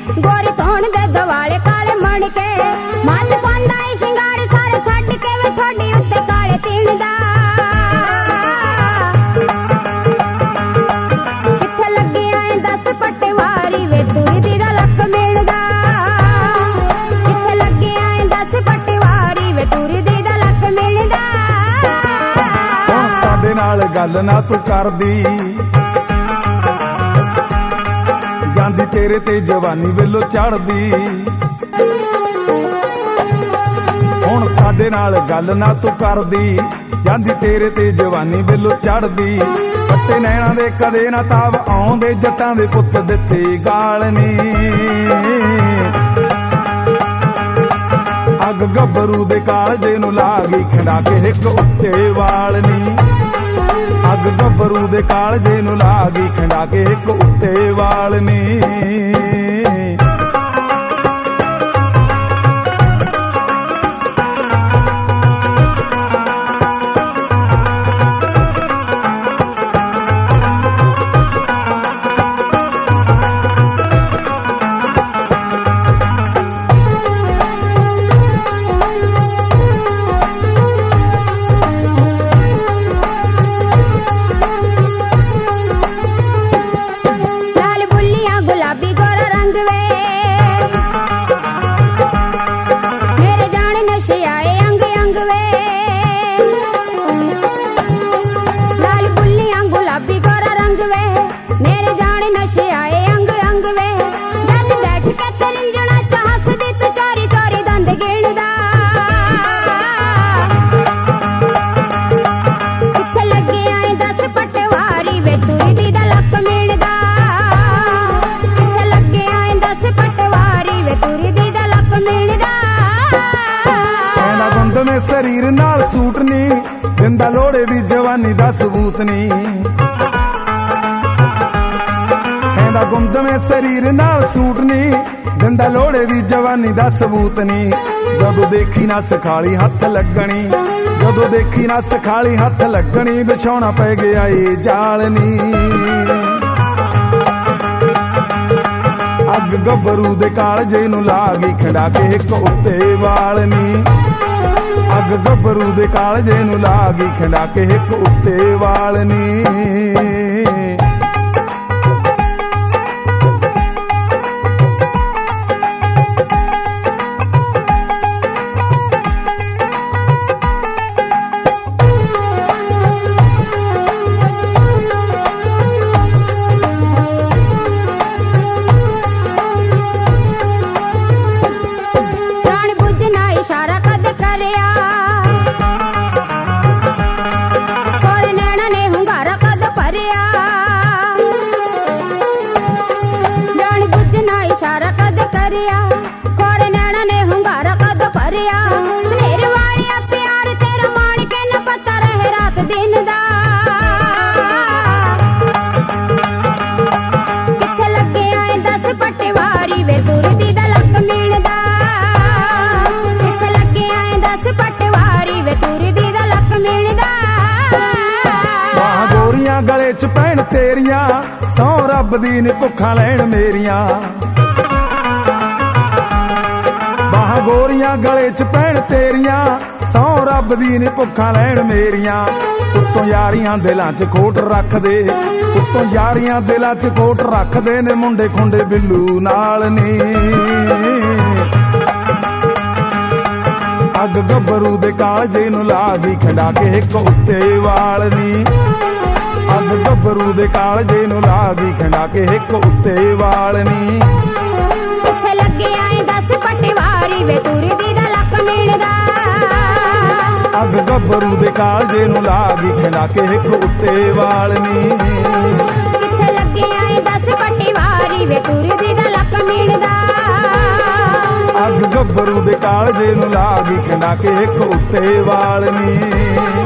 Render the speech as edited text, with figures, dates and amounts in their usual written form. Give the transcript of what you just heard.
गोरी धोन दे दवाले काले मण के मत पांदा ई शिंगार सारे छड्ड के वे ठोडी उत्ते काले तीन दा किथे लगे आए 10 पटवारी वे तुरदी दा लक मिलदा किथे लगे आए 10 पटवारी वे तुरदी दा लक मिलदा हुण साडे नाल गल ना तू करदी ਜਾਂਦੀ तेरे ते जवानी वेलो चढ़दी हुण साडे नाल गल ना तू करदी ਜਾਂਦੀ तेरे ते जवानी वेलो चढ़दी पट्टे नैणा दे कदे ना ताव आउंदे जट्टां दे पुੱਤ ਦਿੱਤੇ गाल नी अग गभरू दे कालजे नूं ला गई खड़ा के हिक उत्ते वाल नी अग गभरू दे कालजे नूं ला गई खड़ा के हिक उत्ते वाल नी शरीर नाल सूट नी दिंदा लोड़े दी जवानी दा सबूत नी कहंदा गुंद में शरीर नाल सूट नी दिंदा लोड़े दी जवानी दा सबूत नी जदों देखी ना सखाली हथ लगनी जदों देखी ना सखाली हथ लगनी बिछाउणा पै गया ए जाल नी अग गभरू दे कालजे नूं ला गई खड़ा के हिक उत्ते वाल नी अग गभरू दे कालजे नूं ला गई खड़ा के हिक उत्ते वाल नी गले च पैण तेरिया सौ रब दी ने भुखा लैण मेरिया बाह गोरियां गले च पैण तेरिया सौ रब दी ने भुखा लैण मेरिया उत्तों यारियां दिलां च खोट रख दे उत्तों यारियां दिलां च खोट रख दे ने मुंडे खुंडे बिल्लू नाल नी अग गभरू दे कालजे नूं ला गई खड़ा के हिक उत्ते वाल नी अग गभरू दे कालजे नूं ला गई खड़ा के हिक उत्ते वाल नी किथे लगे आए 10 पटवारी वे तुरदी दा लक मिलदा अग गभरू दे कालजे नूं ला गई खड़ा के हिक उत्ते वाल नी किथे लगे आए 10 पटवारी वे तुरदी दा लक मिलदा अग गभरू दे कालजे नूं ला गई खड़ा के हिक उत्ते वाल नी